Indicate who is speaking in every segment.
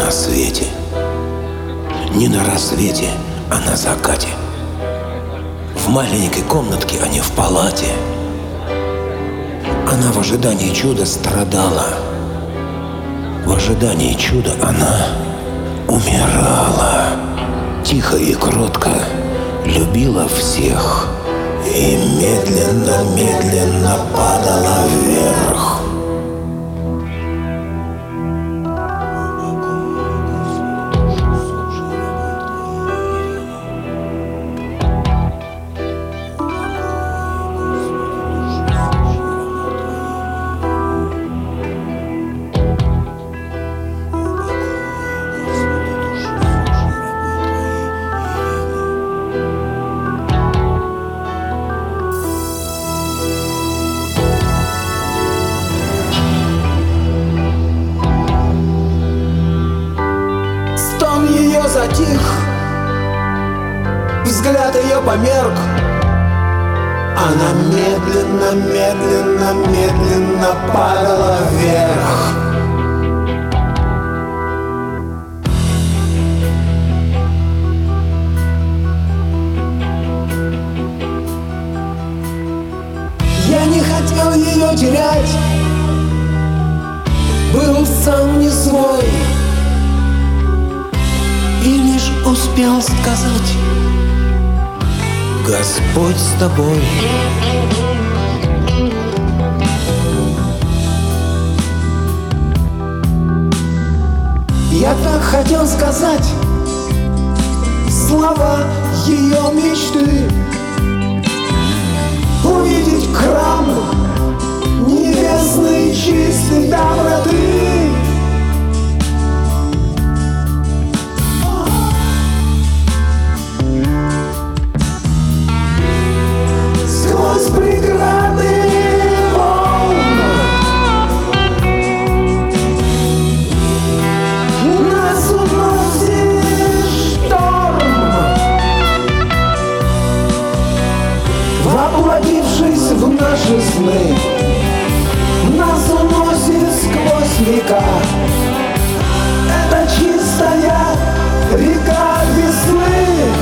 Speaker 1: на свете. Не на рассвете, а на закате. В маленькой комнатке, а не в палате. Она в ожидании чуда страдала. В ожидании чуда она умирала. Тихо и кротко любила всех и медленно-медленно падала вверх.
Speaker 2: Затих, взгляд ее померк. Она медленно падала вверх. Я не хотел ее терять, был сам не свой. И лишь успел сказать:
Speaker 1: Господь с тобой.
Speaker 2: Я так хотел сказать слова ее мечты, увидеть храм небесной чистой доброты. Воплотившись в наши сны, нас уносит сквозь века. Это чистая река весны.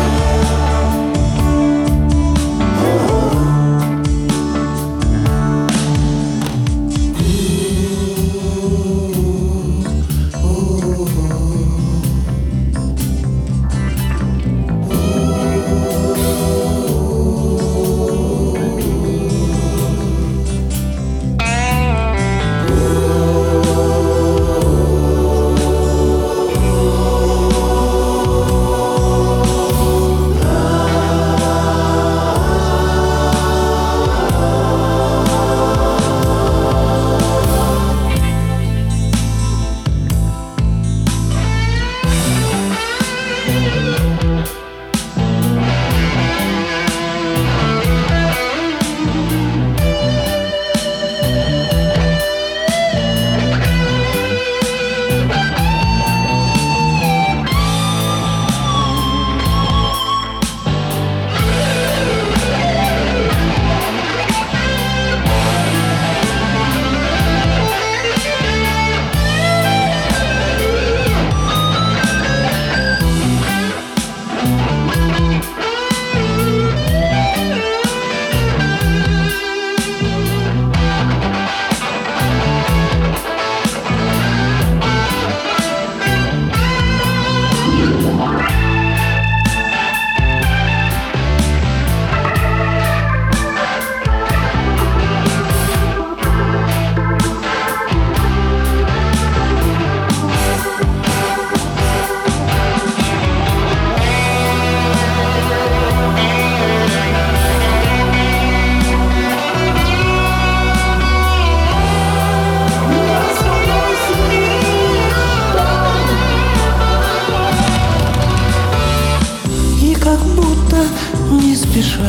Speaker 2: Не спеша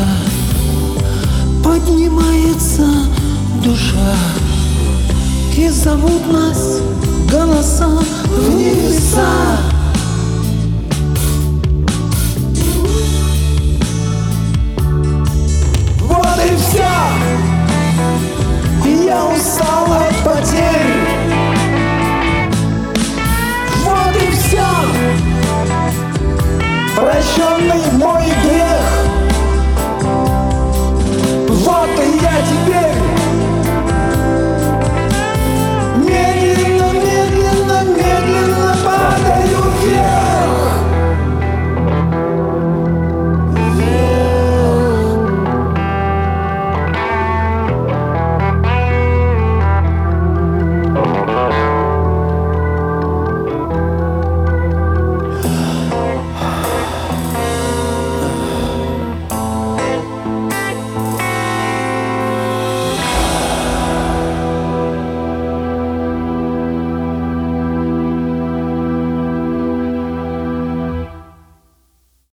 Speaker 2: поднимается душа, и зовут нас